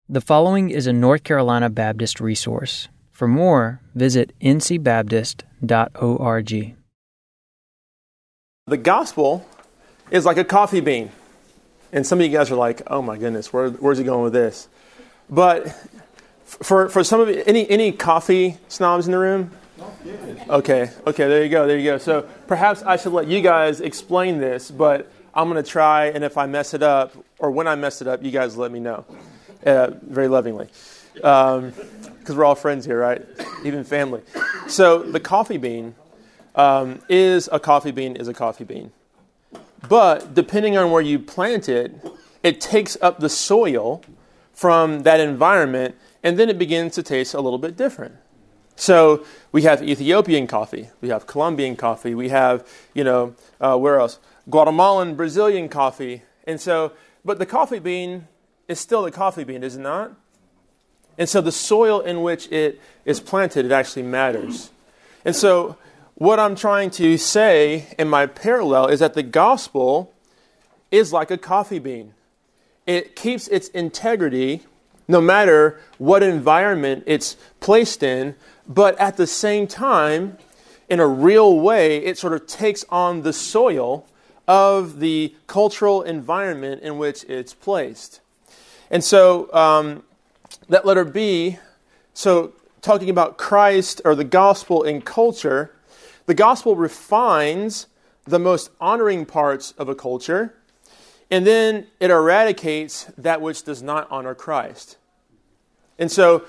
The following is a North Carolina Baptist resource. For more, visit ncbaptist.org. The gospel is like a coffee bean. And some of you guys are like, oh my goodness, where's he going with this? But for some of you, any coffee snobs in the room? Okay, there you go. So perhaps I should let you guys explain this, but I'm going to try, and if I mess it up, or when I mess it up, you guys let me know. Very lovingly. Because we're all friends here, right? Even family. So the coffee bean is a coffee bean. But depending on where you plant it, it takes up the soil from that environment, and then it begins to taste a little bit different. So we have Ethiopian coffee, we have Colombian coffee, we have, where else? Guatemalan, Brazilian coffee. And so, but the coffee bean is still a coffee bean, is it not? And so the soil in which it is planted, it actually matters. And so what I'm trying to say in my parallel is that the gospel is like a coffee bean. It keeps its integrity no matter what environment it's placed in, but at the same time, in a real way, it sort of takes on the soil of the cultural environment in which it's placed. And so that letter B, so talking about Christ or the gospel in culture, the gospel refines the most honoring parts of a culture, and then it eradicates that which does not honor Christ. And so,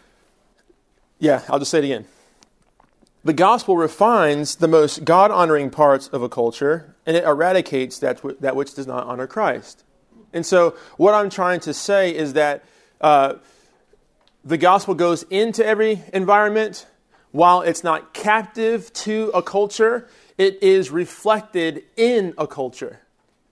I'll just say it again. The gospel refines the most God-honoring parts of a culture, and it eradicates that which does not honor Christ. And so what I'm trying to say is that the gospel goes into every environment. While it's not captive to a culture, it is reflected in a culture.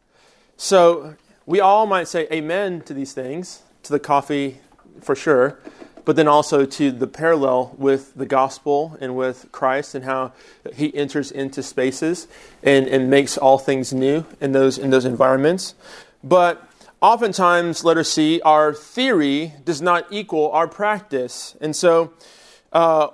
So we all might say amen to these things, to the coffee for sure, but then also to the parallel with the gospel and with Christ and how he enters into spaces and makes all things new in those environments. But oftentimes, letter C, our theory does not equal our practice. And so, while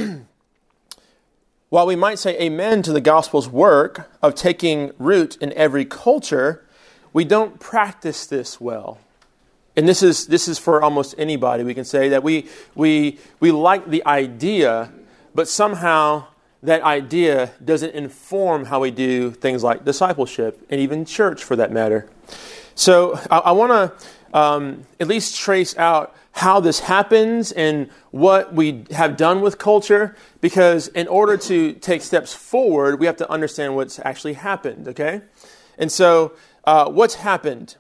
we might say amen to the gospel's work of taking root in every culture, we don't practice this well. And this is for almost anybody. We can say that we like the idea, but somehow that idea doesn't inform how we do things like discipleship and even church for that matter. So I want to at least trace out how this happens and what we have done with culture, because in order to take steps forward, we have to understand what's actually happened, okay? And so what's happened?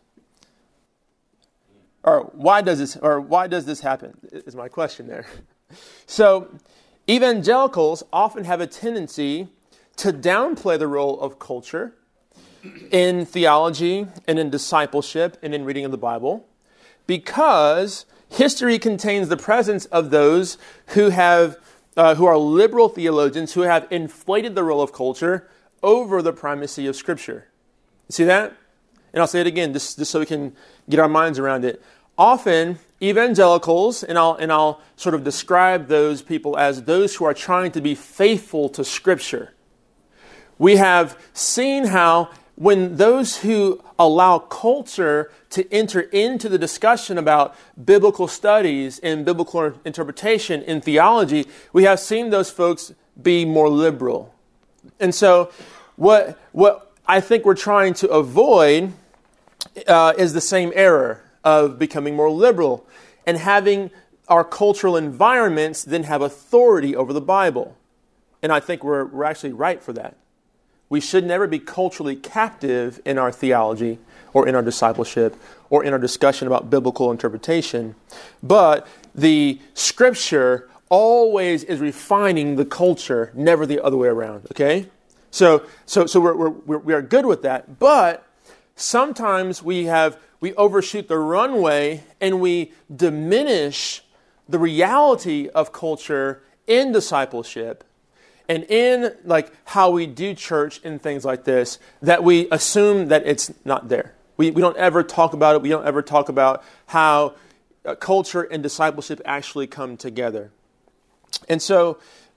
Or why does this happen is my question there. So evangelicals often have a tendency to downplay the role of culture in theology and in discipleship and in reading of the Bible, because history contains the presence of those who are liberal theologians who have inflated the role of culture over the primacy of Scripture. You see that? And I'll say it again, just so we can get our minds around it. Often, evangelicals, and I'll sort of describe those people as those who are trying to be faithful to Scripture. We have seen how when those who allow culture to enter into the discussion about biblical studies and biblical interpretation in theology, we have seen those folks be more liberal. And so what I think we're trying to avoid is the same error of becoming more liberal and having our cultural environments then have authority over the Bible. And I think we're actually right for that. We should never be culturally captive in our theology or in our discipleship or in our discussion about biblical interpretation. But the Scripture always is refining the culture, never the other way around, okay? So we are good with that. But sometimes we overshoot the runway and we diminish the reality of culture in discipleship and in like how we do church and things like this, that we assume that it's not there. We don't ever talk about it. We don't ever talk about how culture and discipleship actually come together. And so,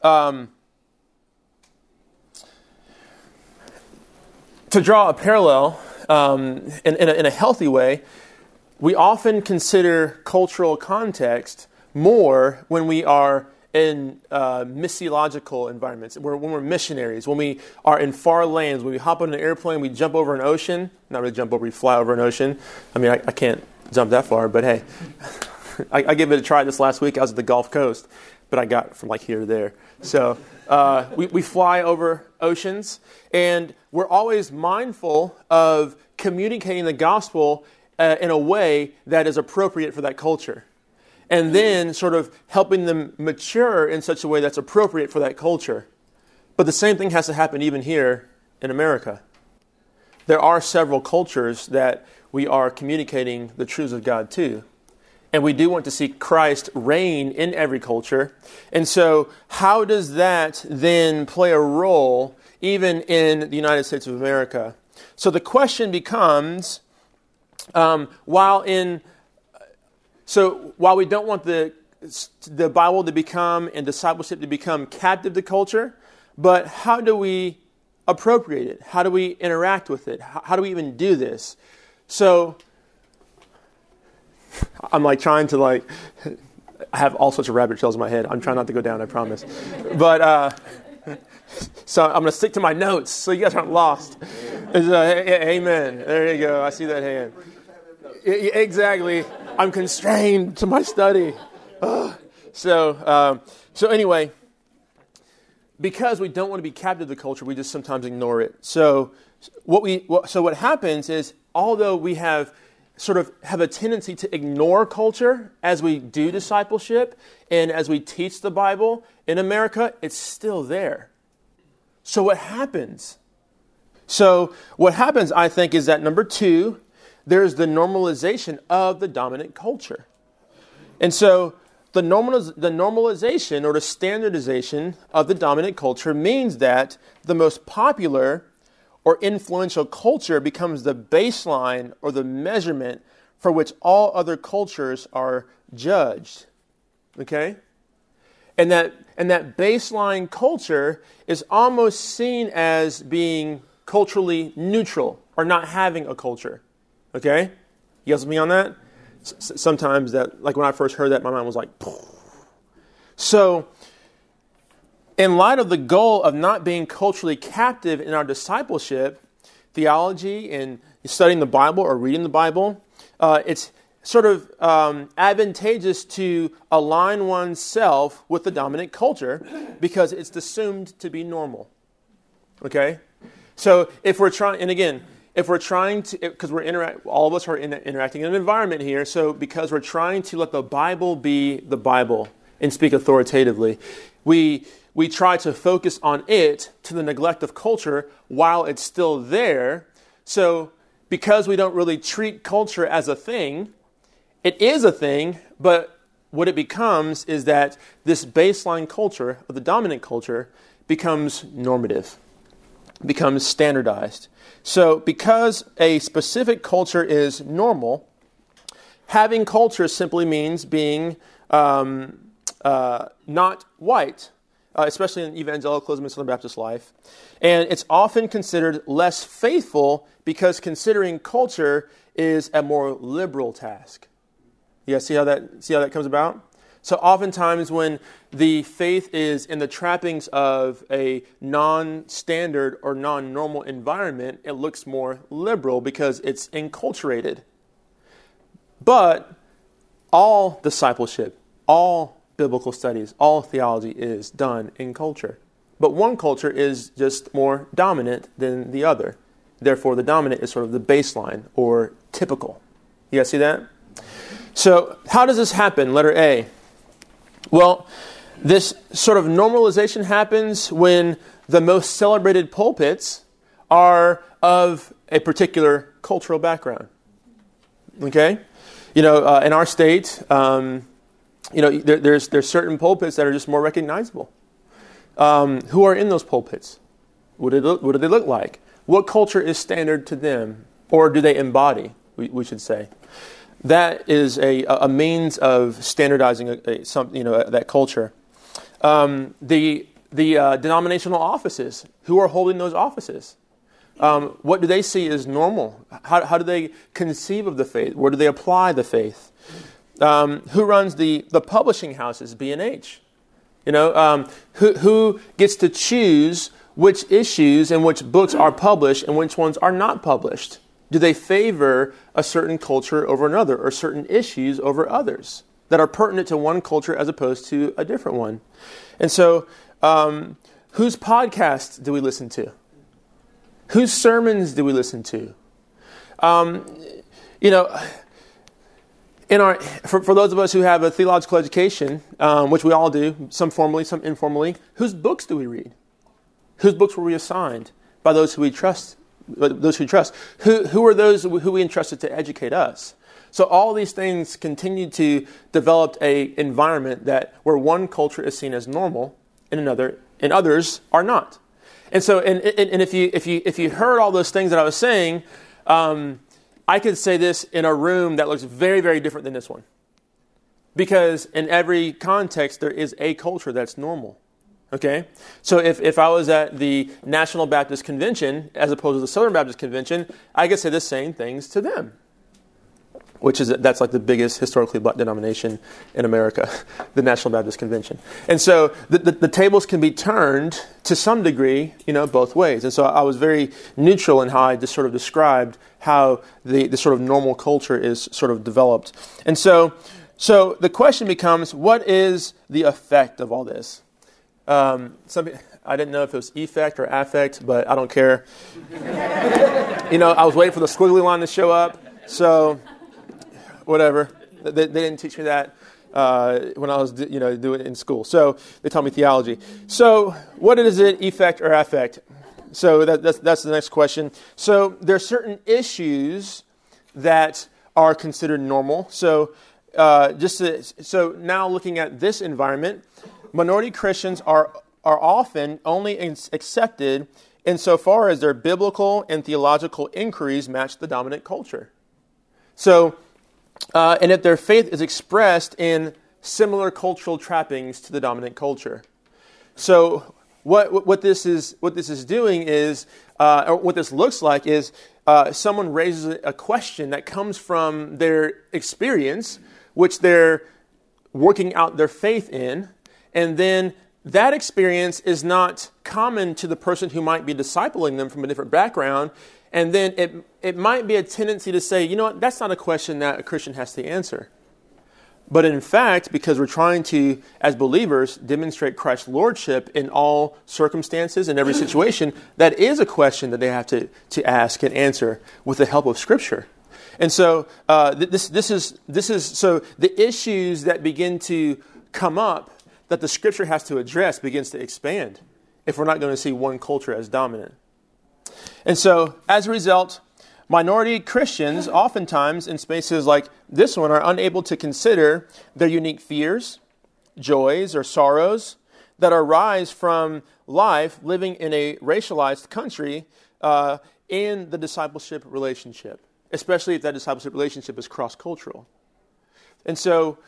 to draw a parallel in a healthy way, we often consider cultural context more when we are in missiological environments, when we're missionaries, when we are in far lands, when we hop on an airplane, we jump over an ocean. Not really jump over, we fly over an ocean. I mean, I can't jump that far, but hey, I gave it a try this last week. I was at the Gulf Coast, but I got from like here to there. So we fly over oceans, and we're always mindful of communicating the gospel in a way that is appropriate for that culture. And then sort of helping them mature in such a way that's appropriate for that culture. But the same thing has to happen even here in America. There are several cultures that we are communicating the truths of God to. And we do want to see Christ reign in every culture. And so how does that then play a role even in the United States of America? So the question becomes, while we don't want the Bible to become and discipleship to become captive to culture, but how do we appropriate it? How do we interact with it? How do we even do this? So I'm trying to I have all sorts of rabbit trails in my head. I'm trying not to go down, I promise. But so I'm going to stick to my notes so you guys aren't lost. Amen. There you go. I see that hand. Exactly. I'm constrained to my study. So anyway, because we don't want to be captive to the culture, we just sometimes ignore it. So what happens is, although we have a tendency to ignore culture as we do discipleship and as we teach the Bible in America, it's still there. So what happens? I think, is that number two, there's the normalization of the dominant culture. And so the normalization or the standardization of the dominant culture means that the most popular or influential culture becomes the baseline or the measurement for which all other cultures are judged. Okay? And that baseline culture is almost seen as being culturally neutral or not having a culture. Okay? You guys with me on that? Sometimes that, like when I first heard that, my mind was like, poof. So, in light of the goal of not being culturally captive in our discipleship, theology and studying the Bible or reading the Bible, it's sort of advantageous to align oneself with the dominant culture because it's assumed to be normal. Okay? So if we're trying, and again, if we're trying to, because all of us are interacting in an environment here, so because we're trying to let the Bible be the Bible and speak authoritatively, we try to focus on it to the neglect of culture while it's still there. So because we don't really treat culture as a thing, it is a thing, but what it becomes is that this baseline culture, of the dominant culture, becomes normative, becomes standardized. So because a specific culture is normal, having culture simply means being not white, especially in evangelicalism and Southern Baptist life. And it's often considered less faithful because considering culture is a more liberal task. You guys see how that comes about? So oftentimes when the faith is in the trappings of a non-standard or non-normal environment, it looks more liberal because it's enculturated. But all discipleship, all biblical studies, all theology is done in culture. But one culture is just more dominant than the other. Therefore, the dominant is sort of the baseline or typical. You guys see that? So how does this happen? Letter A. Well, this sort of normalization happens when the most celebrated pulpits are of a particular cultural background. Okay? In our state, there's certain pulpits that are just more recognizable. Who are in those pulpits? What do they look like? What culture is standard to them? Or do they embody, we should say? that is a means of standardizing that culture. The denominational offices, who are holding those offices? What do they see as normal? How do they conceive of the faith? Where do they apply the faith? Who runs the publishing houses, B&H? Who gets to choose which issues and which books are published and which ones are not published? Do they favor a certain culture over another, or certain issues over others that are pertinent to one culture as opposed to a different one? And so, whose podcasts do we listen to? Whose sermons do we listen to? For those of us who have a theological education, which we all do, some formally, some informally, whose books do we read? Whose books were we assigned by those who we trust? Who are those who we entrusted to educate us? So all these things continue to develop a environment where one culture is seen as normal and others are not. And so, and if you heard all those things that I was saying, I could say this in a room that looks very, very different than this one. Because in every context, there is a culture that's normal. Okay? So if I was at the National Baptist Convention, as opposed to the Southern Baptist Convention, I could say the same things to them. That's like the biggest historically black denomination in America, the National Baptist Convention. And so the tables can be turned to some degree, both ways. And so I was very neutral in how I just sort of described how the sort of normal culture is sort of developed. And so the question becomes, what is the effect of all this? I didn't know if it was effect or affect, but I don't care. I was waiting for the squiggly line to show up, so whatever. They didn't teach me that when I was doing it in school. So they taught me theology. So what is it, effect or affect? So that's the next question. So there are certain issues that are considered normal. So so now looking at this environment, minority Christians are often only accepted insofar as their biblical and theological inquiries match the dominant culture. So, and if their faith is expressed in similar cultural trappings to the dominant culture. So, what this is doing is, or what this looks like is, someone raises a question that comes from their experience, which they're working out their faith in, and then that experience is not common to the person who might be discipling them from a different background. And then it might be a tendency to say, that's not a question that a Christian has to answer. But in fact, because we're trying to, as believers, demonstrate Christ's lordship in all circumstances, in every situation, that is a question that they have to ask and answer with the help of Scripture. And so this is so the issues that begin to come up that the Scripture has to address begins to expand if we're not going to see one culture as dominant. And so, as a result, minority Christians oftentimes in spaces like this one are unable to consider their unique fears, joys, or sorrows that arise from life living in a racialized country in the discipleship relationship, especially if that discipleship relationship is cross-cultural. And so,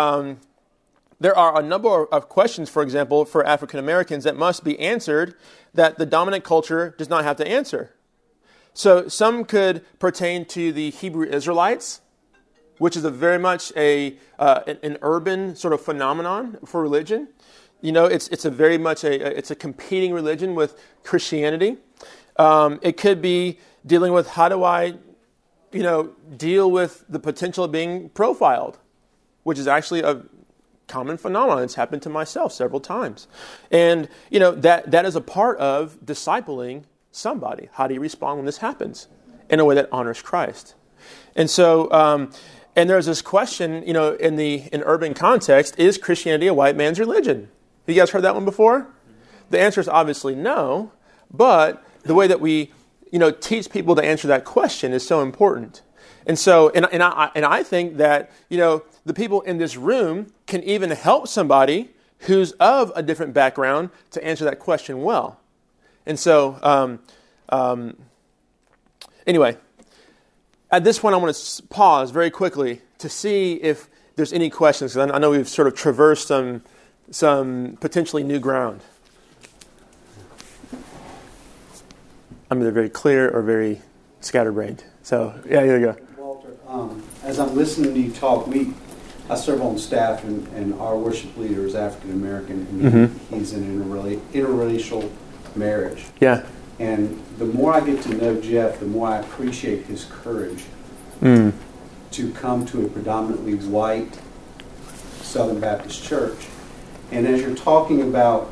there are a number of questions, for example, for African Americans that must be answered that the dominant culture does not have to answer. So some could pertain to the Hebrew Israelites, which is a very much an urban sort of phenomenon for religion. It's a very much it's a competing religion with Christianity. It could be dealing with how do I, deal with the potential of being profiled, which is actually a common phenomenon. It's happened to myself several times. And, that is a part of discipling somebody. How do you respond when this happens in a way that honors Christ? And so, and there's this question, in urban context, is Christianity a white man's religion? Have you guys heard that one before? The answer is obviously no, but the way that we, teach people to answer that question is so important. And so, and I think that, the people in this room can even help somebody who's of a different background to answer that question well. And so, anyway, at this point, I want to pause very quickly to see if there's any questions, because I know we've sort of traversed some potentially new ground. I'm either very clear or very scatterbrained. So, yeah, here you go. Walter, as I'm listening to you talk, I serve on staff, and our worship leader is African American, and he's in an interracial marriage. Yeah. And the more I get to know Jeff, the more I appreciate his courage to come to a predominantly white Southern Baptist church. And as you're talking about,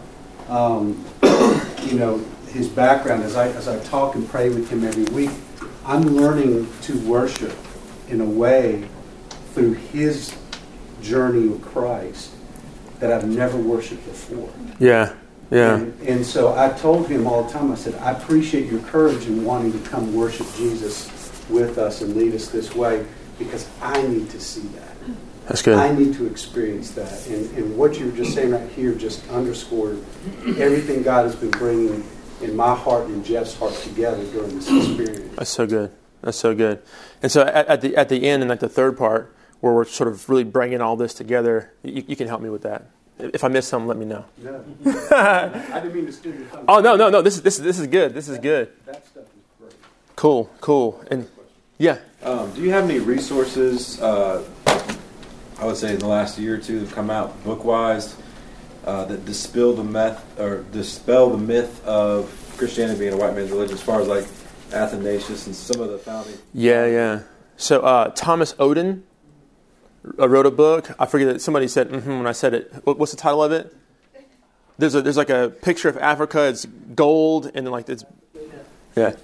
his background, as I talk and pray with him every week, I'm learning to worship in a way through his journey with Christ that I've never worshiped before. Yeah. Yeah. And so I told him all the time, I said, I appreciate your courage in wanting to come worship Jesus with us and lead us this way, because I need to see that. That's good. I need to experience that. And what you were just saying right here just underscored everything God has been bringing in my heart and Jeff's heart together during this experience. That's so good. That's so good. And so at the end and like the third part, where we're sort of really bringing all this together, you can help me with that. If I miss something, let me know. No. I didn't mean to steal your thunder. Oh, no. This is good. This is good. That stuff is great. Cool. And yeah. Do you have any resources, I would say in the last year or two, that have come out book-wise that dispel the myth of Christianity being a white man's religion, as far as like Athanasius and some of the founding? Yeah. So Thomas Oden wrote a book. I forget that somebody said when I said it. What's the title of it? There's like a picture of Africa. It's gold and then like it's yeah.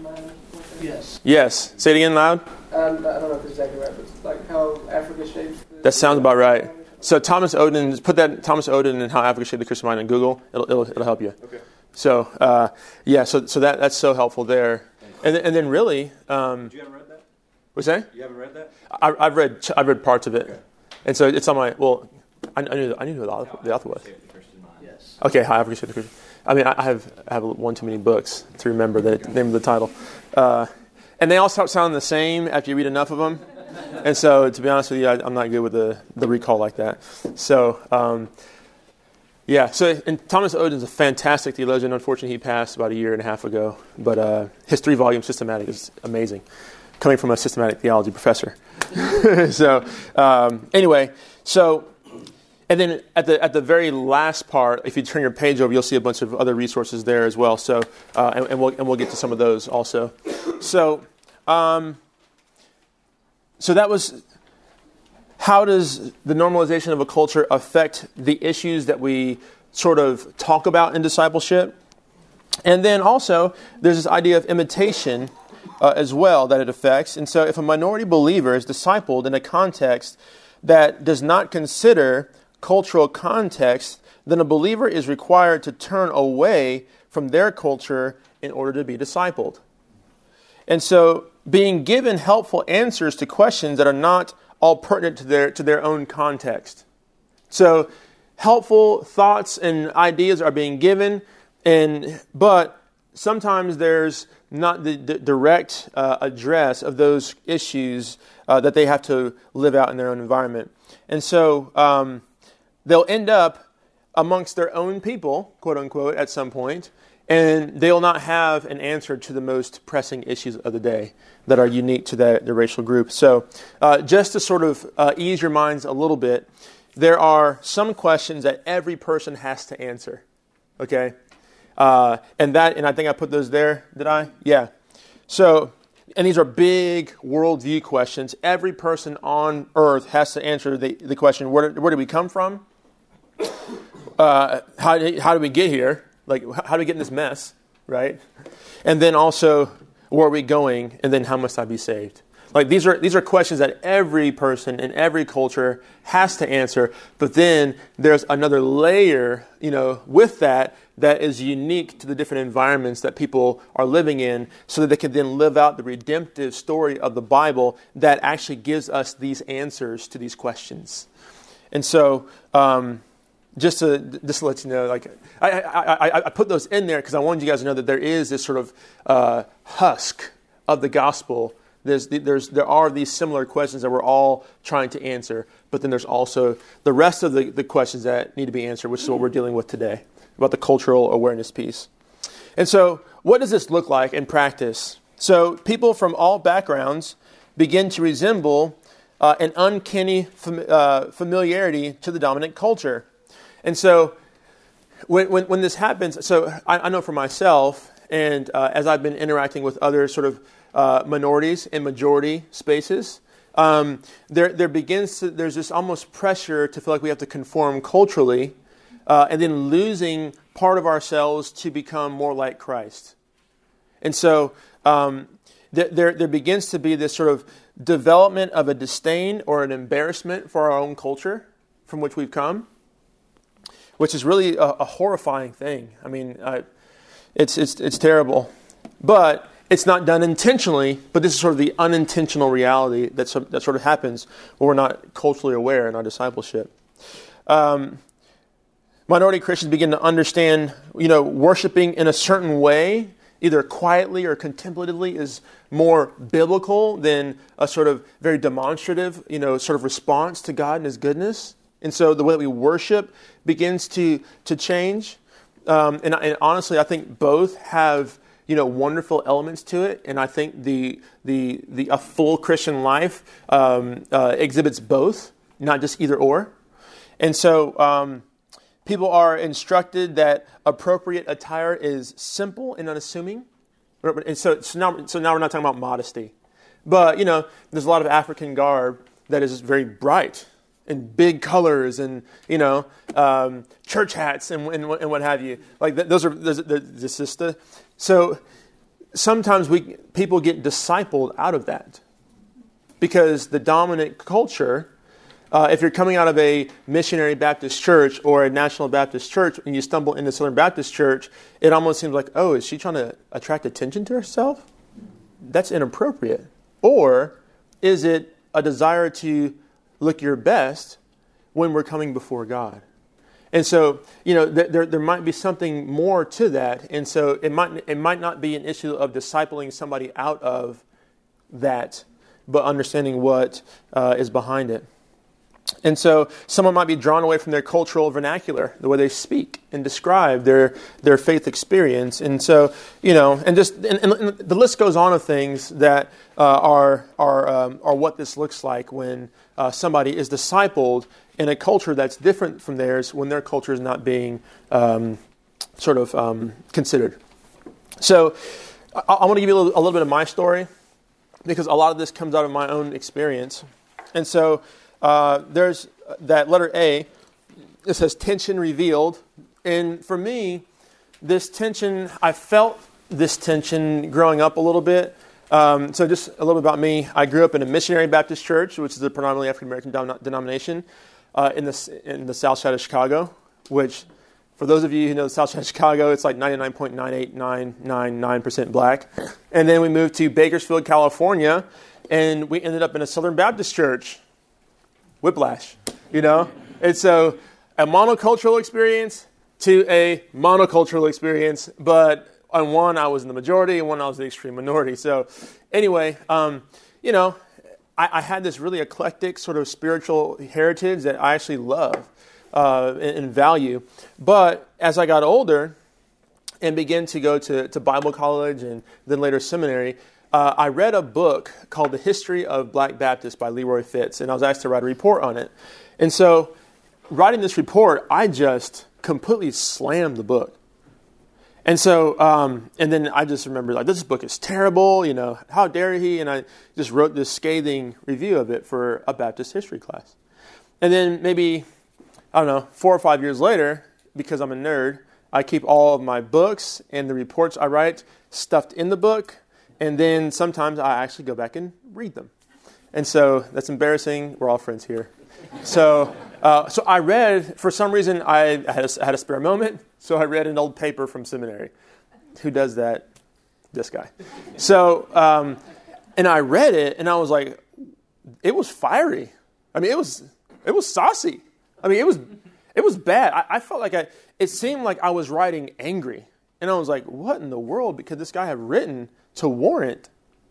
Yes. Say it again loud. I don't know if it's exactly right, but it's like how Africa shapes. That sounds about right. So Thomas Oden, put that Thomas Oden and how Africa shaped the Christian mind in Google. It'll help you. Okay. So so that's so helpful there. And then really. You haven't read that? What's that? You haven't read that? I've read parts of it, okay. And so it's on my. Well, I knew who the author was. Yes. Okay, how Africa shaped the Christian. I mean, I have one too many books to remember the name of the title, and they all start sounding the same after you read enough of them. And so, to be honest with you, I'm not good with the recall like that. So, and Thomas Oden's a fantastic theologian. Unfortunately, he passed about a year and a half ago. But his 3-volume Systematic is amazing, coming from a systematic theology professor. Anyway, and then at the very last part, if you turn your page over, you'll see a bunch of other resources there as well. So, and we'll get to some of those also. So that was, how does the normalization of a culture affect the issues that we sort of talk about in discipleship? And then also, there's this idea of imitation as well that it affects. And so if a minority believer is discipled in a context that does not consider cultural context, then a believer is required to turn away from their culture in order to be discipled. And so being given helpful answers to questions that are not all pertinent to their own context. So helpful thoughts and ideas are being given, but sometimes there's not the direct address of those issues that they have to live out in their own environment. And so they'll end up amongst their own people, quote unquote, at some point, and they'll not have an answer to the most pressing issues of the day that are unique to the racial group. So just to sort of ease your minds a little bit, there are some questions that every person has to answer, okay? And I think I put those there, did I? Yeah. So, and these are big worldview questions. Every person on earth has to answer the question, where did we come from? How did we get here? Like, how do we get in this mess, right? And then also, where are we going? And then, how must I be saved? Like, these are questions that every person in every culture has to answer. But then there's another layer, with that is unique to the different environments that people are living in, so that they can then live out the redemptive story of the Bible that actually gives us these answers to these questions. And so, just to let you know, like I put those in there because I wanted you guys to know that there is this sort of husk of the gospel there are these similar questions that we're all trying to answer, but then there's also the rest of the questions that need to be answered, which is what we're dealing with today, about the cultural awareness piece. And so what does this look like in practice? So people from all backgrounds begin to resemble an uncanny familiarity to the dominant culture. And so when this happens, so I know for myself, and as I've been interacting with other sort of minorities in majority spaces, there's this almost pressure to feel like we have to conform culturally, and then losing part of ourselves to become more like Christ. And so there begins to be this sort of development of a disdain or an embarrassment for our own culture from which we've come, which is really a horrifying thing. I mean, it's terrible. But it's not done intentionally, but this is sort of the unintentional reality that sort of happens when we're not culturally aware in our discipleship. Minority Christians begin to understand, worshiping in a certain way, either quietly or contemplatively, is more biblical than a sort of very demonstrative, sort of response to God and His goodness. And so the way that we worship begins to change. And honestly, I think both have, wonderful elements to it. And I think a full Christian life exhibits both, not just either or. And so people are instructed that appropriate attire is simple and unassuming. And so now we're not talking about modesty. But, there's a lot of African garb that is very bright and big colors and, church hats and what have you. Like so sometimes people get discipled out of that because the dominant culture, if you're coming out of a missionary Baptist church or a National Baptist church and you stumble into Southern Baptist church, it almost seems like, oh, is she trying to attract attention to herself? That's inappropriate. Or is it a desire to look your best when we're coming before God? And so, there might be something more to that. And so it might not be an issue of discipling somebody out of that, but understanding what is behind it. And so someone might be drawn away from their cultural vernacular, the way they speak and describe their faith experience. And so, and the list goes on of things that are what this looks like when somebody is discipled in a culture that's different from theirs when their culture is not being considered. So I want to give you a little bit of my story because a lot of this comes out of my own experience. And so there's that letter A. It says tension revealed. And for me, this tension, I felt this tension growing up a little bit. So just a little bit about me. I grew up in a missionary Baptist church, which is a predominantly African-American denomination in the south side of Chicago, which for those of you who know the south side of Chicago, it's like 99.98999% black. And then we moved to Bakersfield, California, and we ended up in a Southern Baptist church. Whiplash, And so a monocultural experience to a monocultural experience, but on one I was in the majority and one I was the extreme minority. So anyway, I had this really eclectic sort of spiritual heritage that I actually love and value. But as I got older and began to go to Bible college and then later seminary, I read a book called The History of Black Baptists by Leroy Fitz, and I was asked to write a report on it. And so, writing this report, I just completely slammed the book. And so, and then I just remember, this book is terrible, how dare he? And I just wrote this scathing review of it for a Baptist history class. And then maybe, 4 or 5 years later, because I'm a nerd, I keep all of my books and the reports I write stuffed in the book. And then sometimes I actually go back and read them. And so that's embarrassing. We're all friends here. So I read, for some reason, I had a spare moment. So I read an old paper from seminary. Who does that? This guy. So, and I read it and I was like, it was fiery. I mean, it was saucy. I mean, it was bad. I felt like it seemed like I was writing angry. And I was like, what in the world could this guy have written to warrant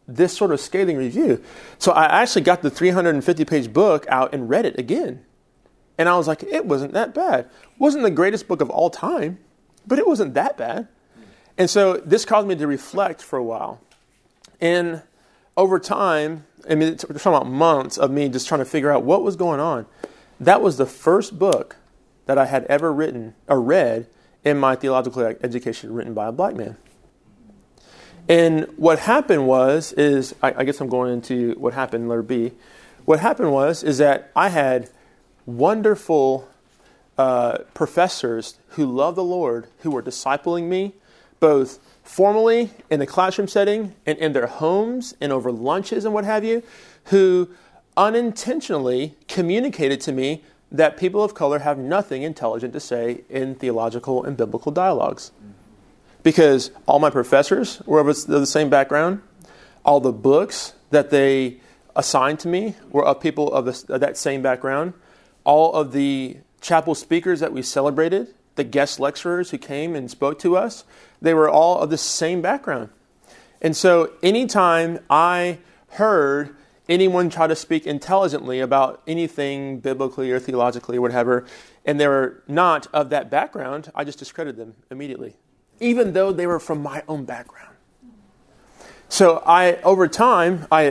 this sort of scathing review. So I actually got the 350-page book out and read it again. And I was like, it wasn't that bad. It wasn't the greatest book of all time, but it wasn't that bad. And so this caused me to reflect for a while. And over time, I mean, we're talking about months of me just trying to figure out what was going on. That was the first book that I had ever written or read in my theological education written by a black man. And what happened is I guess I'm going into what happened in letter B. What happened is that I had wonderful professors who loved the Lord, who were discipling me, both formally in the classroom setting and in their homes and over lunches and what have you, who unintentionally communicated to me that people of color have nothing intelligent to say in theological and biblical dialogues. Because all my professors were of the same background. All the books that they assigned to me were of people of that same background. All of the chapel speakers that we celebrated, the guest lecturers who came and spoke to us, they were all of the same background. And so anytime I heard anyone try to speak intelligently about anything biblically or theologically or whatever, and they were not of that background, I just discredited them immediately, even though they were from my own background. So over time, I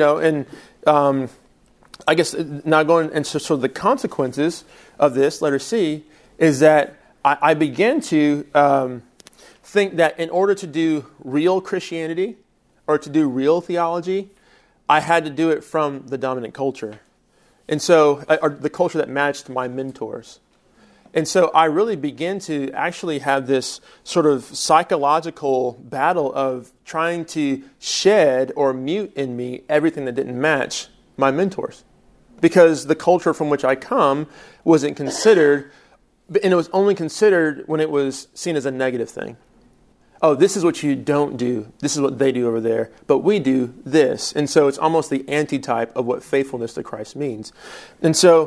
guess now going and so the consequences of this, letter C, is that I began to think that in order to do real Christianity or to do real theology, I had to do it from the dominant culture. And so, or the culture that matched my mentors. And so I really began to actually have this sort of psychological battle of trying to shed or mute in me everything that didn't match my mentors. Because the culture from which I come wasn't considered, and it was only considered when it was seen as a negative thing. Oh, this is what you don't do. This is what they do over there. But we do this. And so it's almost the antitype of what faithfulness to Christ means. And so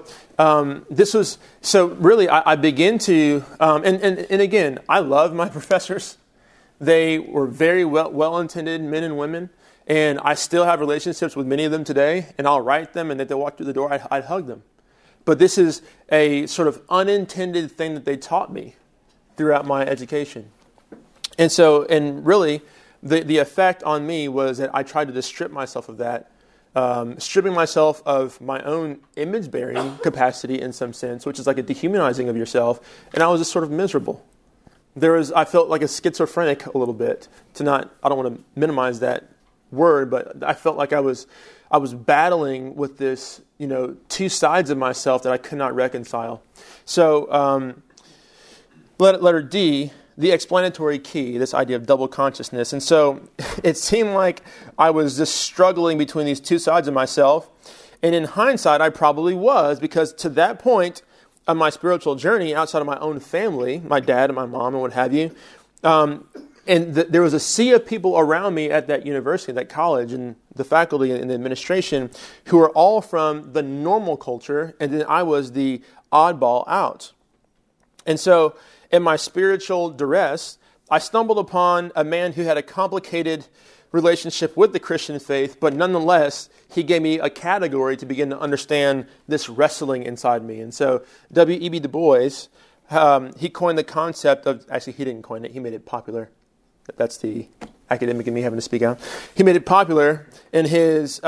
really I begin to, and again, I love my professors. They were very well-intended men and women. And I still have relationships with many of them today. And I'll write them, and if they walk through the door, I'd hug them. But this is a sort of unintended thing that they taught me throughout my education. And so, and really, the effect on me was that I tried to strip myself of that, stripping myself of my own image-bearing capacity in some sense, which is like a dehumanizing of yourself, and I was just sort of miserable. I felt like a schizophrenic a little bit. I don't want to minimize that word, but I felt like I was battling with this, two sides of myself that I could not reconcile. So, letter D, the explanatory key, this idea of double consciousness. And so it seemed like I was just struggling between these two sides of myself. And in hindsight, I probably was, because to that point of my spiritual journey, outside of my own family, my dad and my mom and what have you, there was a sea of people around me at that university, that college, and the faculty and the administration who were all from the normal culture, and then I was the oddball out. And so in my spiritual duress, I stumbled upon a man who had a complicated relationship with the Christian faith, but nonetheless, he gave me a category to begin to understand this wrestling inside me. And so W.E.B. Du Bois, he coined the concept of, actually he didn't coin it, he made it popular. That's the academic in me having to speak out. He made it popular in his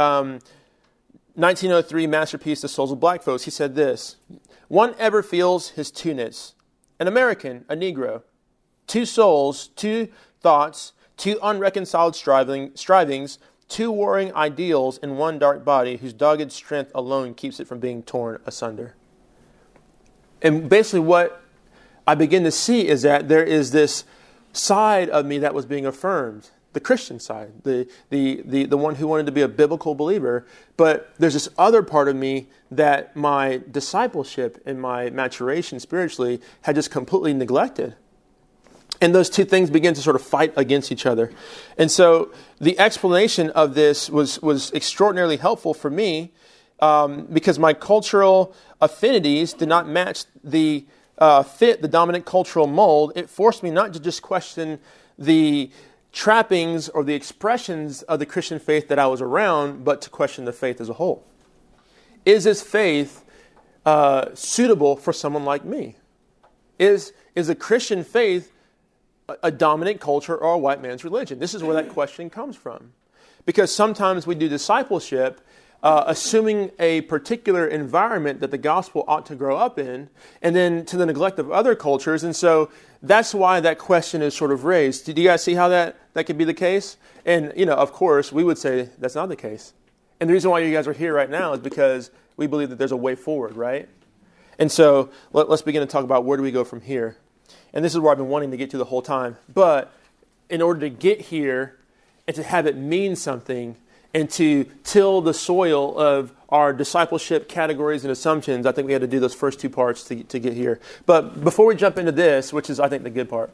1903 masterpiece, The Souls of Black Folks. He said this: "One ever feels his two-ness. An American, a Negro. Two souls, two thoughts, two unreconciled strivings, two warring ideals in one dark body whose dogged strength alone keeps it from being torn asunder." And basically what I begin to see is that there is this side of me that was being affirmed, the Christian side, the one who wanted to be a biblical believer. But there's this other part of me that my discipleship and my maturation spiritually had just completely neglected. And those two things begin to sort of fight against each other. And so the explanation of this was extraordinarily helpful for me because my cultural affinities did not match the dominant cultural mold. It forced me not to just question the trappings or the expressions of the Christian faith that I was around, but to question the faith as a whole. Is this faith suitable for someone like me? Is a Christian faith a dominant culture or a white man's religion? This is where that question comes from. Because sometimes we do discipleship assuming a particular environment that the gospel ought to grow up in, and then to the neglect of other cultures. And so that's why that question is sort of raised. Do you guys see how that could be the case? And, of course, we would say that's not the case. And the reason why you guys are here right now is because we believe that there's a way forward, right? And so let's begin to talk about where do we go from here. And this is where I've been wanting to get to the whole time. But in order to get here and to have it mean something and to till the soil of our discipleship categories and assumptions, I think we had to do those first two parts to get here. But before we jump into this, which is, I think, the good part,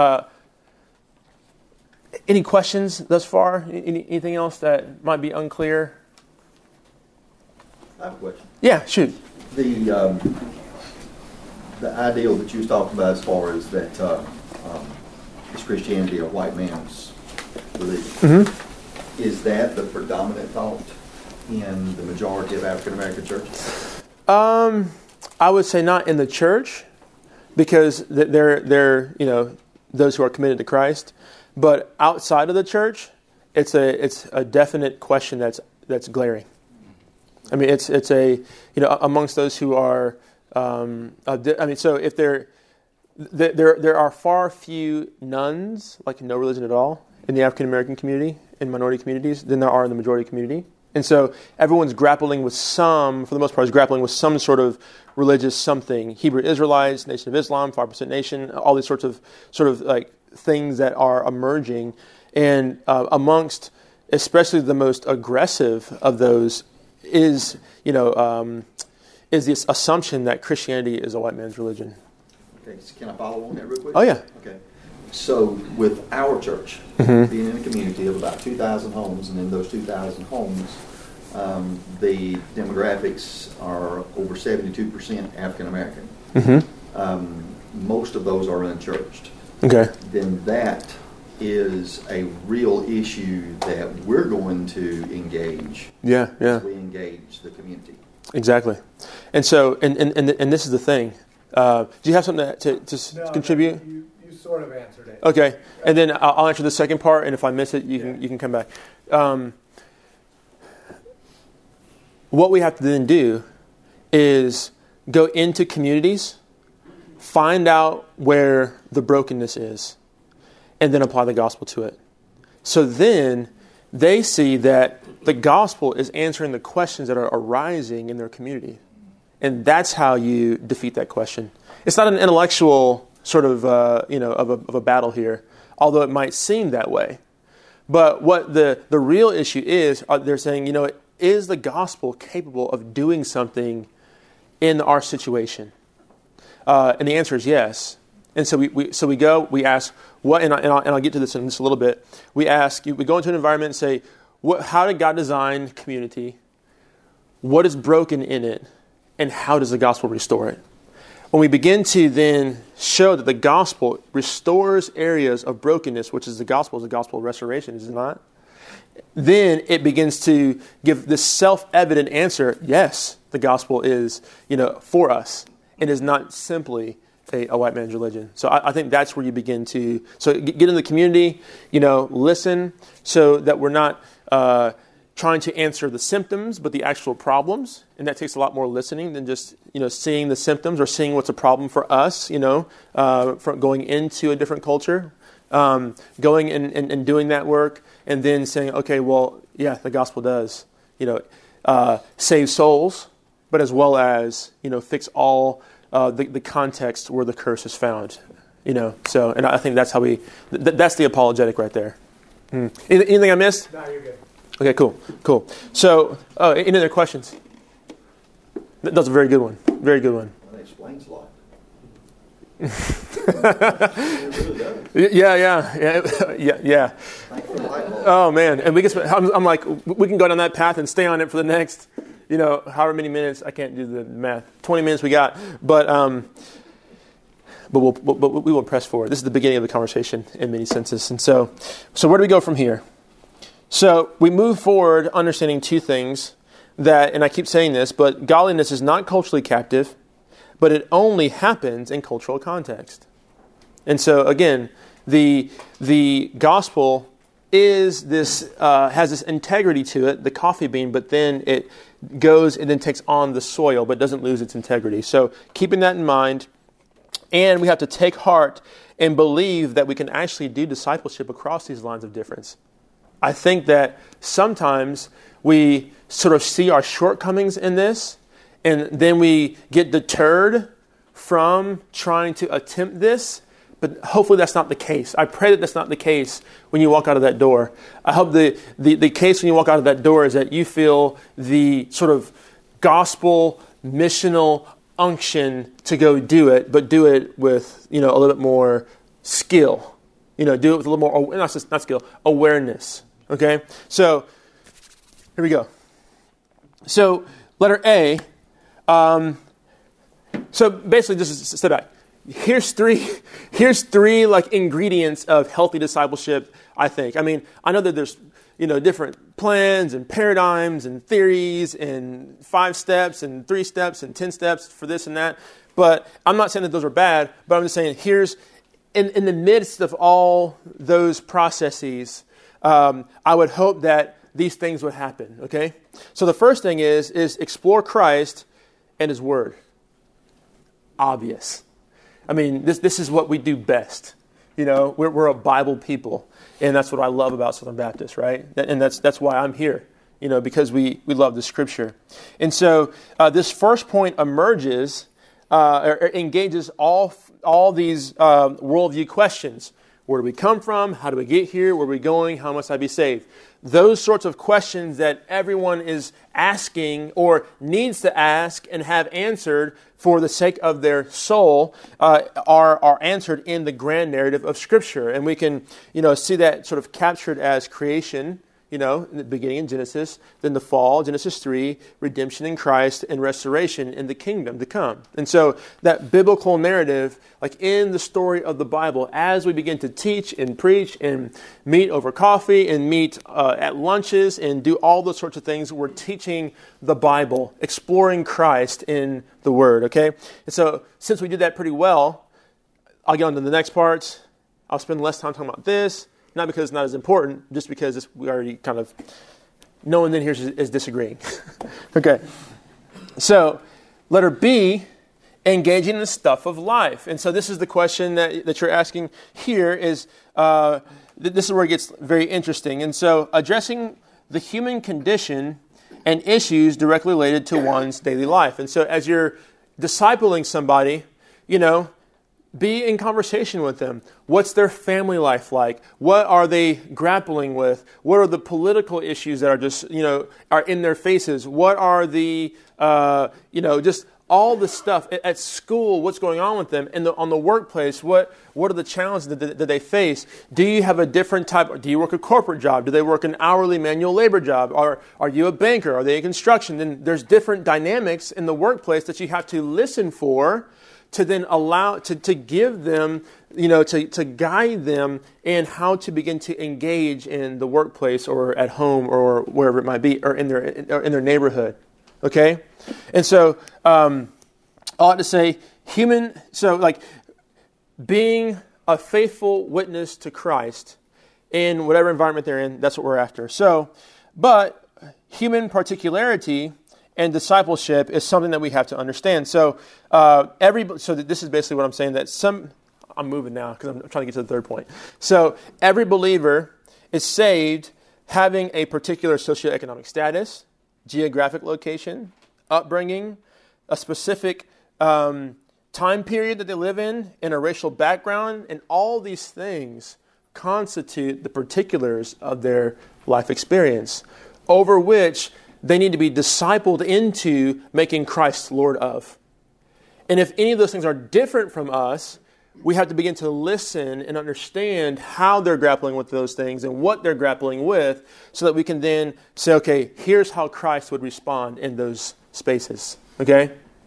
any questions thus far? Anything else that might be unclear? I have a question. Yeah, shoot. The ideal that you was talking about as far as that is Christianity a white man's religion? Mm-hmm. Is that the predominant thought in the majority of African American churches? I would say not in the church, because they're those who are committed to Christ. But outside of the church, it's a definite question that's glaring. I mean, it's a amongst those who are. So if there are far few nuns, like no religion at all, in the African American community, in minority communities, than there are in the majority community. And so everyone's grappling with for the most part, is grappling with some sort of religious something. Hebrew Israelites, Nation of Islam, 5% Nation, all these sorts of like things that are emerging. And amongst especially the most aggressive of those is this assumption that Christianity is a white man's religion. Okay, so can I follow on that real quick? Oh, yeah. Okay. So with our church, being in a community of about 2,000 homes, and in those 2,000 homes, the demographics are over 72% African American. Mm-hmm. Most of those are unchurched. Okay. Then that is a real issue that we're going to engage. Yeah. As we engage the community. Exactly. And so, and this is the thing. Do you have something to contribute? You sort of answered it. Okay, and then I'll answer the second part, and if I miss it, you can come back. What we have to then do is go into communities, find out where the brokenness is, and then apply the gospel to it. So then they see that the gospel is answering the questions that are arising in their community. And that's how you defeat that question. It's not an intellectual sort of, of a battle here, although it might seem that way. But what the real issue is, they're saying, is the gospel capable of doing something in our situation? And the answer is yes. And so we go, we ask, what, and I'll get to this in just a little bit. We go into an environment and say, how did God design community? What is broken in it? And how does the gospel restore it? When we begin to then show that the gospel restores areas of brokenness, which is the gospel of restoration, is it not? Then it begins to give this self-evident answer, yes, the gospel is, for us, and is not simply a white man's religion. So I think that's where you begin to get in the community, listen, so that we're not trying to answer the symptoms, but the actual problems. And that takes a lot more listening than just, seeing the symptoms or seeing what's a problem for us, from going into a different culture, going and doing that work, and then saying, okay, well, yeah, the gospel does, save souls, but as well as, fix all the context where the curse is found, So, and I think that's how that's the apologetic right there. Anything I missed? No, you're good. Okay, cool. So, any other questions? That's a very good one. Very good one. That explains a lot. It really does. Yeah. Oh man, and we can. I'm like, we can go down that path and stay on it for the next, however many minutes. I can't do the math. 20 minutes we got, but but we will press forward. This is the beginning of the conversation in many senses. And so where do we go from here? So we move forward understanding two things that, and I keep saying this, but godliness is not culturally captive, but it only happens in cultural context. And so again, the gospel is this has this integrity to it, the coffee bean, but then it goes and then takes on the soil, but doesn't lose its integrity. So keeping that in mind, and we have to take heart and believe that we can actually do discipleship across these lines of difference. I think that sometimes we sort of see our shortcomings in this, and then we get deterred from trying to attempt this. But hopefully that's not the case. I pray that that's not the case when you walk out of that door. I hope the case when you walk out of that door is that you feel the sort of gospel missional unction to go do it, but do it with, a little bit more skill. Do it with a little more, not skill, awareness. Okay? So, here we go. So, letter A. So basically, just step back. Here's three like ingredients of healthy discipleship, I think. I mean, I know that there's, different plans and paradigms and theories and 5 steps and 3 steps and 10 steps for this and that. But I'm not saying that those are bad, but I'm just saying here's, in the midst of all those processes, I would hope that these things would happen, okay? So the first thing is explore Christ and His Word. Obvious. I mean, this is what we do best. We're a Bible people, and that's what I love about Southern Baptist, right? And that's why I'm here, because we love the Scripture. And so this first point emerges or engages all these worldview questions. Where do we come from? How do we get here? Where are we going? How must I be saved? Those sorts of questions that everyone is asking or needs to ask and have answered for the sake of their soul are answered in the grand narrative of Scripture. And we can, see that sort of captured as creation, in the beginning in Genesis, then the fall, Genesis 3, redemption in Christ, and restoration in the kingdom to come. And so that biblical narrative, like in the story of the Bible, as we begin to teach and preach and meet over coffee and meet at lunches and do all those sorts of things, we're teaching the Bible, exploring Christ in the Word, okay? And so since we did that pretty well, I'll get on to the next part. I'll spend less time talking about this. Not because it's not as important, just because we already kind of, no one in here is disagreeing. Okay. So, letter B, engaging in the stuff of life. And so this is the question that you're asking here is, this is where it gets very interesting. And so, addressing the human condition and issues directly related to one's daily life. And so, as you're discipling somebody, be in conversation with them. What's their family life like? What are they grappling with? What are the political issues that are just, are in their faces? What are the, just all the stuff at school? What's going on with them? And on the workplace, what are the challenges that they face? Do you have a different type? Do you work a corporate job? Do they work an hourly manual labor job? Are you a banker? Are they in construction? Then there's different dynamics in the workplace that you have to listen for, to then allow, to give them, to guide them in how to begin to engage in the workplace or at home or wherever it might be, or in their neighborhood. Okay? And so, I ought to say, being a faithful witness to Christ in whatever environment they're in, that's what we're after. So, but human particularity and discipleship is something that we have to understand. So, this is basically what I'm saying. I'm moving now because I'm trying to get to the third point. So, every believer is saved having a particular socioeconomic status, geographic location, upbringing, a specific time period that they live in, and a racial background, and all these things constitute the particulars of their life experience, over which they need to be discipled into making Christ Lord of. And if any of those things are different from us, we have to begin to listen and understand how they're grappling with those things and what they're grappling with, so that we can then say, okay, here's how Christ would respond in those spaces. Okay?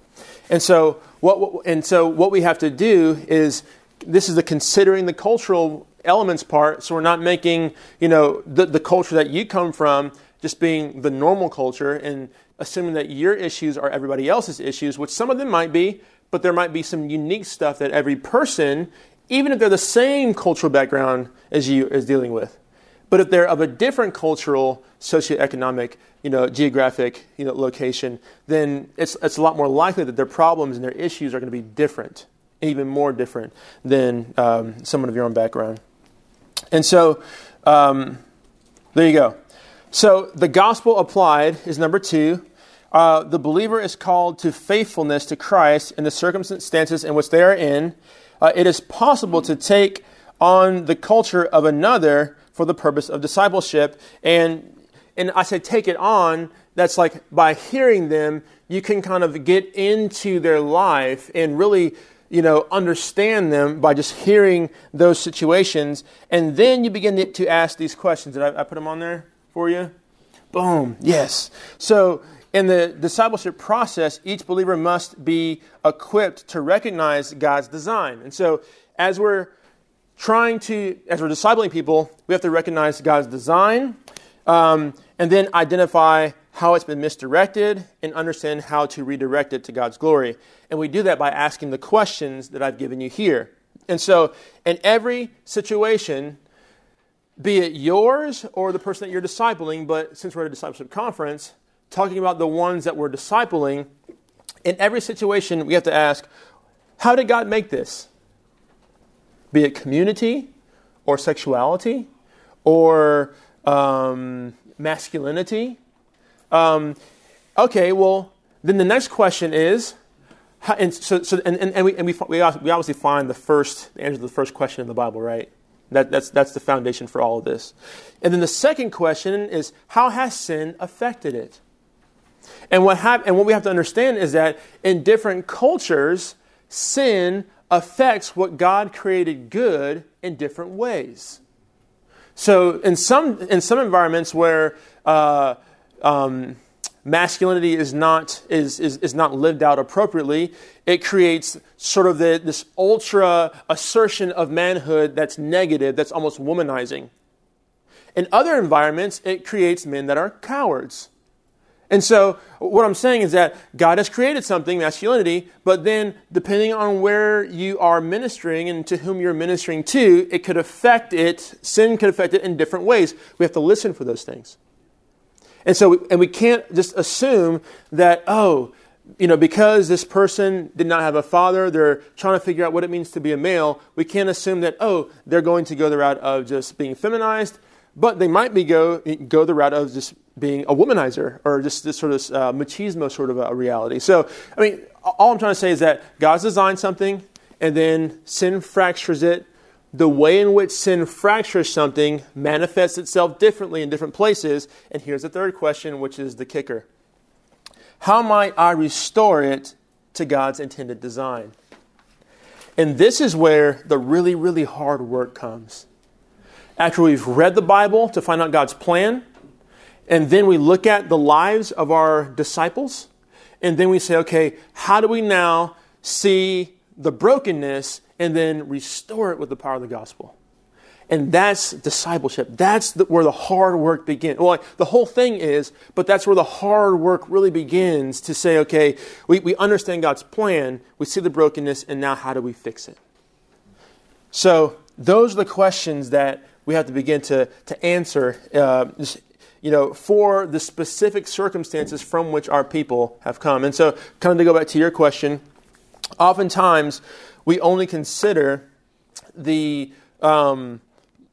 And so what we have to do is, this is the considering the cultural elements part. So we're not making, the culture that you come from just being the normal culture and assuming that your issues are everybody else's issues, which some of them might be, but there might be some unique stuff that every person, even if they're the same cultural background as you, is dealing with. But if they're of a different cultural, socioeconomic, geographic, location, then it's a lot more likely that their problems and their issues are going to be different, even more different than someone of your own background. And so, there you go. So the gospel applied is number 2. The believer is called to faithfulness to Christ in the circumstances in which they are in. It is possible to take on the culture of another for the purpose of discipleship. And I say take it on, that's like by hearing them, you can kind of get into their life and really, understand them by just hearing those situations. And then you begin to ask these questions. Did I put them on there for you? Boom. Yes. So in the discipleship process, each believer must be equipped to recognize God's design. And so as we're discipling people, we have to recognize God's design, and then identify how it's been misdirected and understand how to redirect it to God's glory. And we do that by asking the questions that I've given you here. And so in every situation, be it yours or the person that you're discipling, but since we're at a discipleship conference, talking about the ones that we're discipling, in every situation we have to ask, how did God make this? Be it community or sexuality or masculinity. Okay, well, then the next question is, we obviously find the answer to the first question in the Bible, right? That's the foundation for all of this. And then the second question is, how has sin affected it? And what we have to understand is that in different cultures, sin affects what God created good in different ways. So in some environments where masculinity is not lived out appropriately, it creates sort of this ultra assertion of manhood that's negative, that's almost womanizing. In other environments, it creates men that are cowards. And so what I'm saying is that God has created something, masculinity, but then depending on where you are ministering and to whom you're ministering to, it could affect it, sin could affect it in different ways. We have to listen for those things. And so we can't just assume that, because this person did not have a father, they're trying to figure out what it means to be a male, we can't assume that, they're going to go the route of just being feminized, but they might go the route of just being a womanizer or just this sort of machismo sort of a reality. So, all I'm trying to say is that God's designed something and then sin fractures it. The way in which sin fractures something manifests itself differently in different places. And here's the third question, which is the kicker. How might I restore it to God's intended design? And this is where the really, really hard work comes. After we've read the Bible to find out God's plan, and then we look at the lives of our disciples, and then we say, okay, how do we now see the brokenness and then restore it with the power of the gospel? And that's discipleship. That's where the hard work begins. Well, the whole thing is, but that's where the hard work really begins to say, okay, we understand God's plan, we see the brokenness, and now how do we fix it? So those are the questions that we have to begin to answer, for the specific circumstances from which our people have come. And so, kind of to go back to your question, oftentimes we only consider how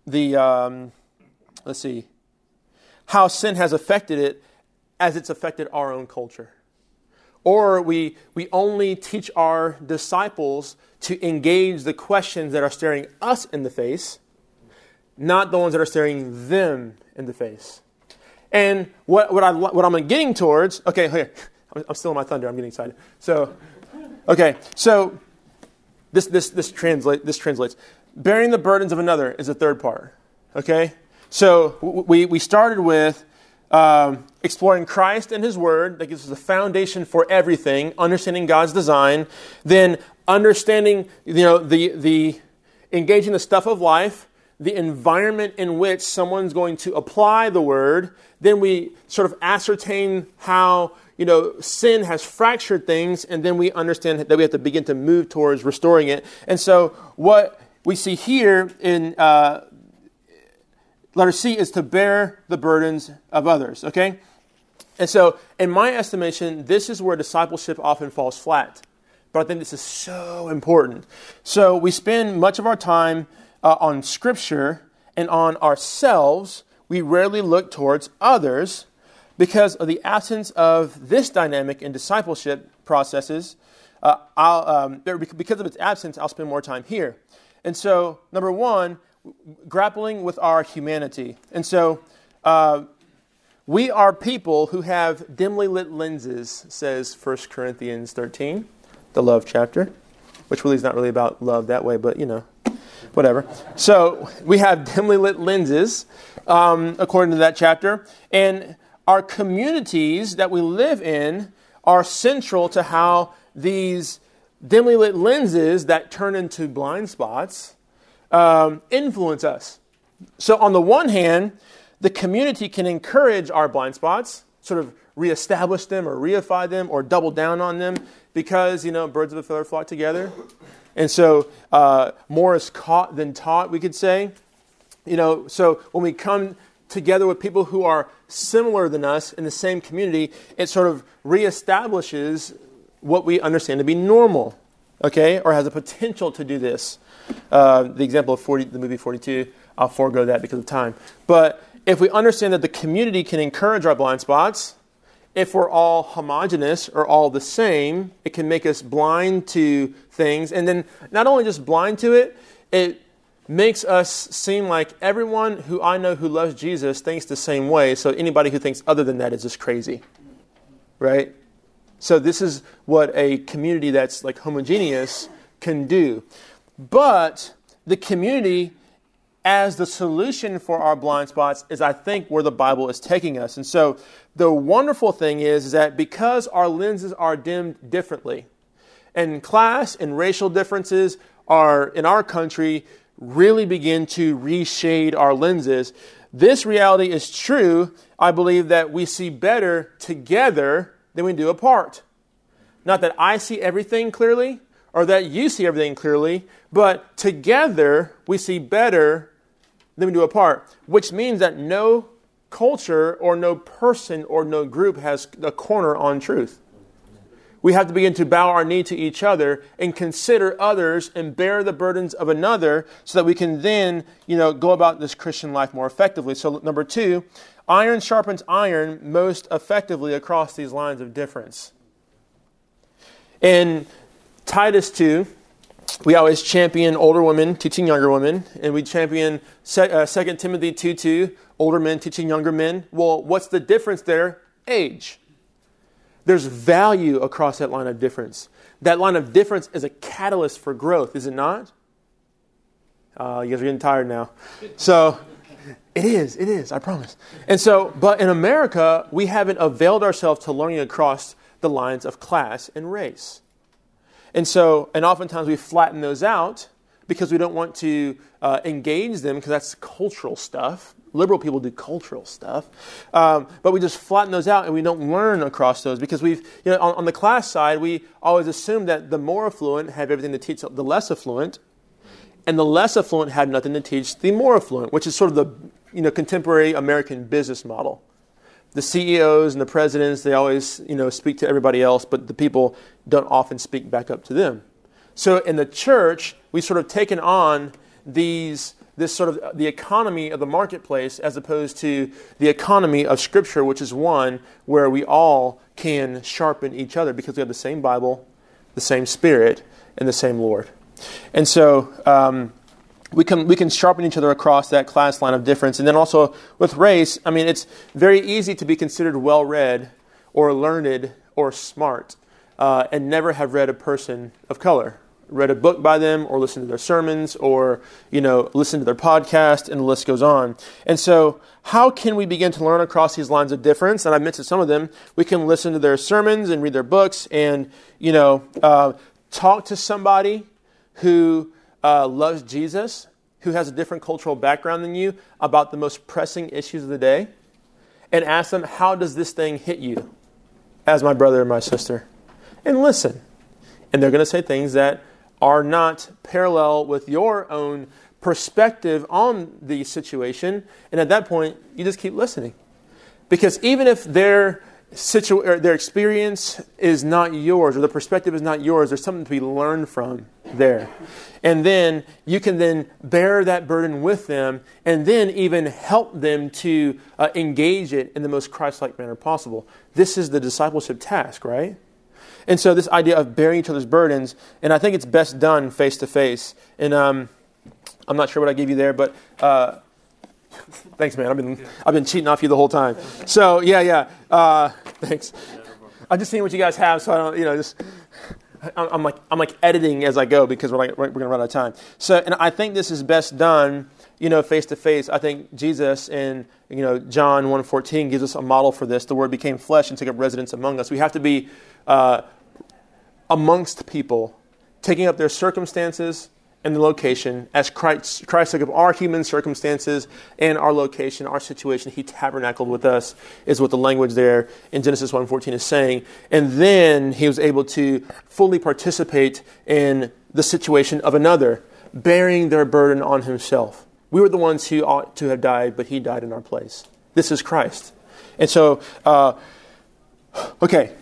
sin has affected it as it's affected our own culture. Or we only teach our disciples to engage the questions that are staring us in the face, not the ones that are staring them in the face. And what I'm getting towards, okay, here, I'm still in my thunder, I'm getting excited. So this translates. Bearing the burdens of another is the third part. Okay? So we started with exploring Christ and His Word, that gives us a foundation for everything, understanding God's design, then understanding, the engaging the stuff of life, the environment in which someone's going to apply the Word. Then we sort of ascertain how, sin has fractured things, and then we understand that we have to begin to move towards restoring it. And so what we see here in letter C is to bear the burdens of others, okay? And so, in my estimation, this is where discipleship often falls flat. But I think this is so important. So we spend much of our time on Scripture and on ourselves. We rarely look towards others because of the absence of this dynamic in discipleship processes. Because of its absence, I'll spend more time here. And so, number one, grappling with our humanity. And so, we are people who have dimly lit lenses, says 1 Corinthians 13, the love chapter, which really is not really about love that way, but, whatever. So, we have dimly lit lenses, according to that chapter, and our communities that we live in are central to how these dimly lit lenses that turn into blind spots influence us. So on the one hand, the community can encourage our blind spots, sort of reestablish them or reify them or double down on them because, birds of a feather flock together. And so more is caught than taught, we could say. So when we come together with people who are similar than us in the same community, it sort of reestablishes what we understand to be normal, okay, or has a potential to do this. The example of the movie 42, I'll forego that because of time. But if we understand that the community can encourage our blind spots, if we're all homogenous or all the same, it can make us blind to things. And then not only just blind to it, it makes us seem like everyone who I know who loves Jesus thinks the same way. So anybody who thinks other than that is just crazy, right? So this is what a community that's like homogeneous can do. But the community as the solution for our blind spots is, I think, where the Bible is taking us. And so the wonderful thing is that because our lenses are dimmed differently, and class and racial differences are, in our country, really begin to reshade our lenses, this reality is true. I believe that we see better together than we do apart. Not that I see everything clearly or that you see everything clearly, but together we see better than we do apart, which means that no culture or no person or no group has a corner on truth. We have to begin to bow our knee to each other and consider others and bear the burdens of another so that we can then, go about this Christian life more effectively. So number 2, iron sharpens iron most effectively across these lines of difference. In Titus 2, we always champion older women teaching younger women, and we champion 2 Timothy 2:2, older men teaching younger men. Well, what's the difference there? Age. There's value across that line of difference. That line of difference is a catalyst for growth, is it not? You guys are getting tired now. So, it is, I promise. And so, but in America, we haven't availed ourselves to learning across the lines of class and race. And so, and oftentimes we flatten those out because we don't want to engage them because that's cultural stuff. Liberal people do cultural stuff. But we just flatten those out and we don't learn across those because on the class side, we always assume that the more affluent have everything to teach the less affluent, and the less affluent had nothing to teach the more affluent, which is sort of the contemporary American business model. The CEOs and the presidents, they always speak to everybody else, but the people don't often speak back up to them. So in the church, we've sort of taken on this sort of the economy of the marketplace as opposed to the economy of Scripture, which is one where we all can sharpen each other because we have the same Bible, the same Spirit, and the same Lord. And so we can sharpen each other across that class line of difference. And then also with race, it's very easy to be considered well-read or learned or smart and never have read a person of color. read a book by them or listened to their sermons or, listened to their podcast, and the list goes on. And so how can we begin to learn across these lines of difference? And I mentioned some of them. We can listen to their sermons and read their books and, talk to somebody who loves Jesus, who has a different cultural background than you, about the most pressing issues of the day, and ask them, how does this thing hit you as my brother or my sister? And listen. And they're going to say things that are not parallel with your own perspective on the situation. And at that point, you just keep listening. Because even if their experience is not yours, or the perspective is not yours, there's something to be learned from there. And then you can then bear that burden with them and then even help them to engage it in the most Christ-like manner possible. This is the discipleship task, right? And so this idea of bearing each other's burdens, and I think it's best done face-to-face. And I'm not sure what I gave you there, but thanks, man. I've been cheating off you the whole time. So, thanks. I'm just seeing what you guys have, so I don't, I'm like editing as I go because we're going to run out of time. So, and I think this is best done, face-to-face. I think Jesus in, John 1:14 gives us a model for this. The Word became flesh and took up residence among us. We have to be amongst people, taking up their circumstances and the location, as Christ took up our human circumstances and our location, our situation. He tabernacled with us, is what the language there in Genesis 1:14 is saying. And then he was able to fully participate in the situation of another, bearing their burden on himself. We were the ones who ought to have died, but he died in our place. This is Christ. And so, okay.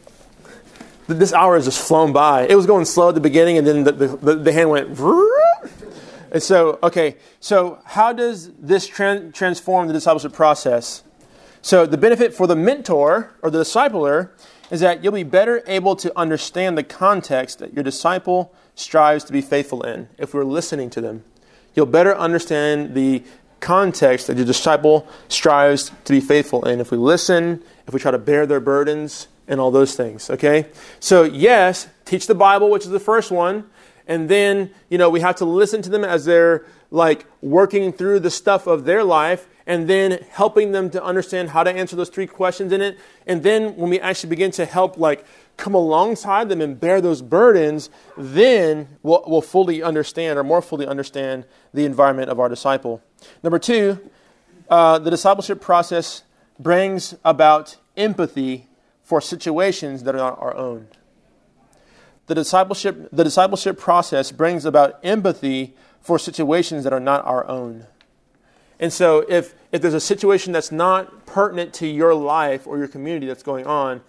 This hour has just flown by. It was going slow at the beginning, and then the hand went. And so, okay. So how does this transform the discipleship process? So the benefit for the mentor or the discipler is that you'll be better able to understand the context that your disciple strives to be faithful in if we're listening to them. You'll better understand the context that your disciple strives to be faithful in if we listen, if we try to bear their burdens, and all those things, okay? So yes, teach the Bible, which is the first one. And then, we have to listen to them as they're working through the stuff of their life and then helping them to understand how to answer those 3 questions in it. And then when we actually begin to help come alongside them and bear those burdens, then we'll fully understand or more fully understand the environment of our disciple. Number 2, the discipleship process brings about empathy for situations that are not our own. The discipleship process brings about empathy for situations that are not our own. And so if there's a situation that's not pertinent to your life or your community that's going on,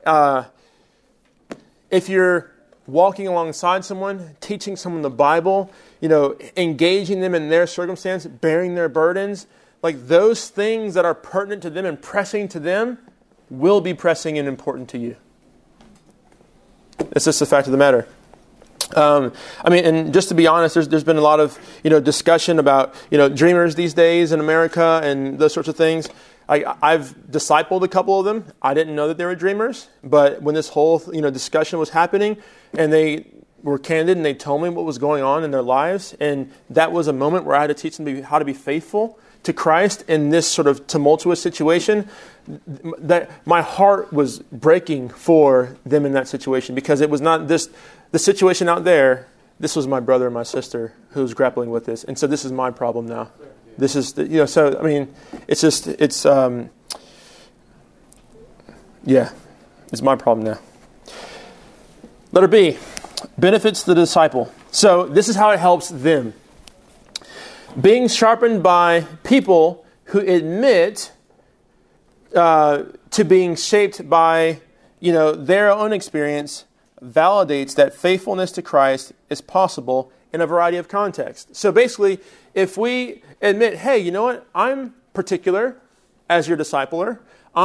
if you're walking alongside someone, teaching someone the Bible, engaging them in their circumstance, bearing their burdens, those things that are pertinent to them and pressing to them will be pressing and important to you. It's just the fact of the matter. And just to be honest, there's been a lot of discussion about dreamers these days in America and those sorts of things. I've discipled a couple of them. I didn't know that they were dreamers, but when this whole discussion was happening, and they were candid and they told me what was going on in their lives, and that was a moment where I had to teach them how to be faithful to Christ in this sort of tumultuous situation, that my heart was breaking for them in that situation, because it was not the situation out there. This was my brother and my sister who was grappling with this, and so this is my problem now. This is it's my problem now. Letter B, benefits the disciple. So this is how it helps them. Being sharpened by people who admit to being shaped by, their own experience validates that faithfulness to Christ is possible in a variety of contexts. So basically, if we admit, hey, you know what, I'm particular as your discipler.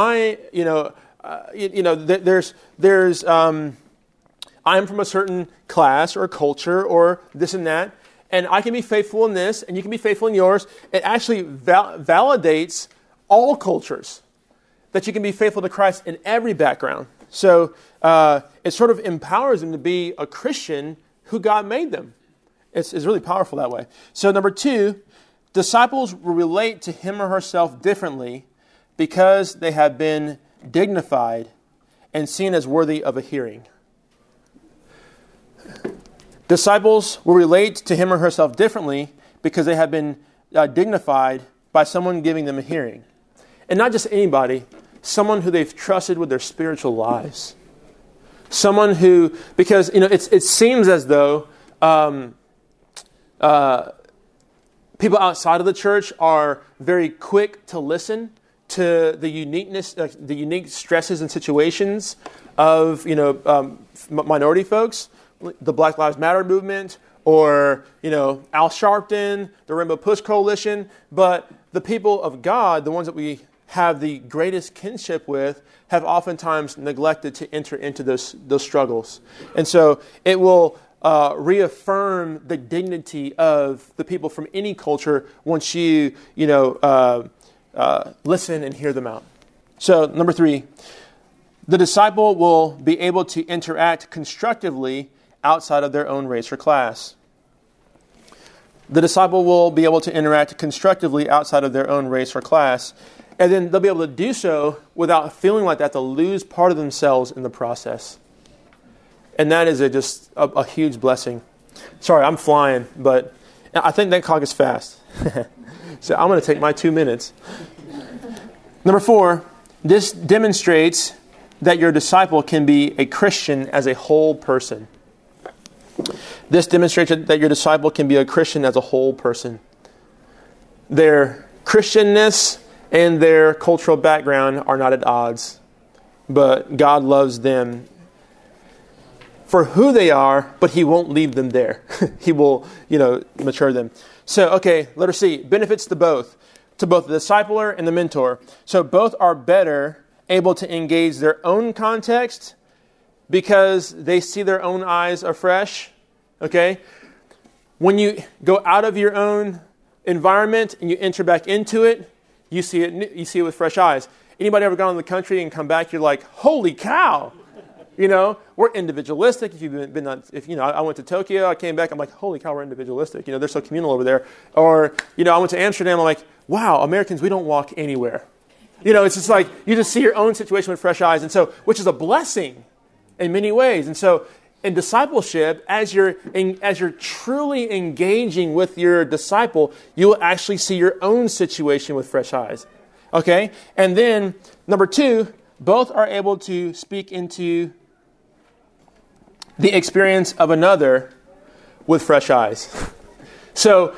I'm from a certain class or culture or this and that, and I can be faithful in this, and you can be faithful in yours. It actually validates all cultures, that you can be faithful to Christ in every background. So it sort of empowers them to be a Christian who God made them. It's really powerful that way. So number 2, disciples will relate to him or herself differently because they have been dignified and seen as worthy of a hearing. Disciples will relate to him or herself differently because they have been dignified by someone giving them a hearing. And not just anybody, someone who they've trusted with their spiritual lives. Someone who, because it seems as though people outside of the church are very quick to listen to the unique stresses and situations of minority folks, the Black Lives Matter movement, or Al Sharpton, the Rainbow Push Coalition. But the people of God, the ones that we have the greatest kinship with, have oftentimes neglected to enter into those struggles. And so it will reaffirm the dignity of the people from any culture once you listen and hear them out. So number 3, the disciple will be able to interact constructively outside of their own race or class. The disciple will be able to interact constructively outside of their own race or class. And then they'll be able to do so without feeling like that they'll lose part of themselves in the process. And that is just a huge blessing. Sorry, I'm flying, but I think that clock is fast. So I'm going to take my 2 minutes. Number 4, this demonstrates that your disciple can be a Christian as a whole person. This demonstrates that your disciple can be a Christian as a whole person. Their Christianness and their cultural background are not at odds, but God loves them for who they are, but He won't leave them there. He will, mature them. So, okay, letter C, benefits to both the discipler and the mentor. So both are better able to engage their own context because they see their own eyes afresh. Okay? When you go out of your own environment and you enter back into it, you see it with fresh eyes. Anybody ever gone to the country and come back, you're like, holy cow! We're individualistic. I went to Tokyo, I came back, I'm like, holy cow, we're individualistic. They're so communal over there. Or, I went to Amsterdam, I'm like, wow, Americans, we don't walk anywhere. It's just like, you just see your own situation with fresh eyes. And so, which is a blessing in many ways. And so, in discipleship, as you're truly engaging with your disciple, you will actually see your own situation with fresh eyes. Okay? And then, number 2, both are able to speak into the experience of another with fresh eyes. So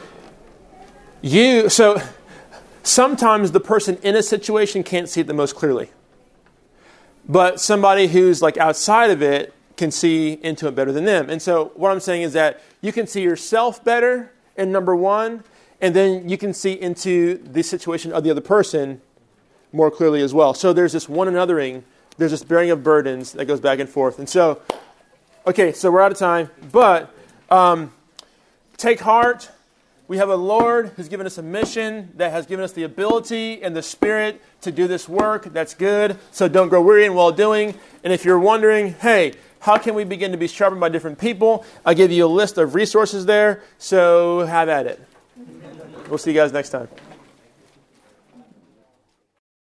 sometimes the person in a situation can't see it the most clearly. But somebody who's like outside of it can see into it better than them. And so what I'm saying is that you can see yourself better in number 1, and then you can see into the situation of the other person more clearly as well. So there's this one anothering, there's this bearing of burdens that goes back and forth. And so, okay, so we're out of time, but take heart. We have a Lord who's given us a mission, that has given us the ability and the Spirit to do this work. That's good. So don't grow weary in well doing. And if you're wondering, hey, how can we begin to be sharpened by different people? I'll give you a list of resources there. So have at it. We'll see you guys next time.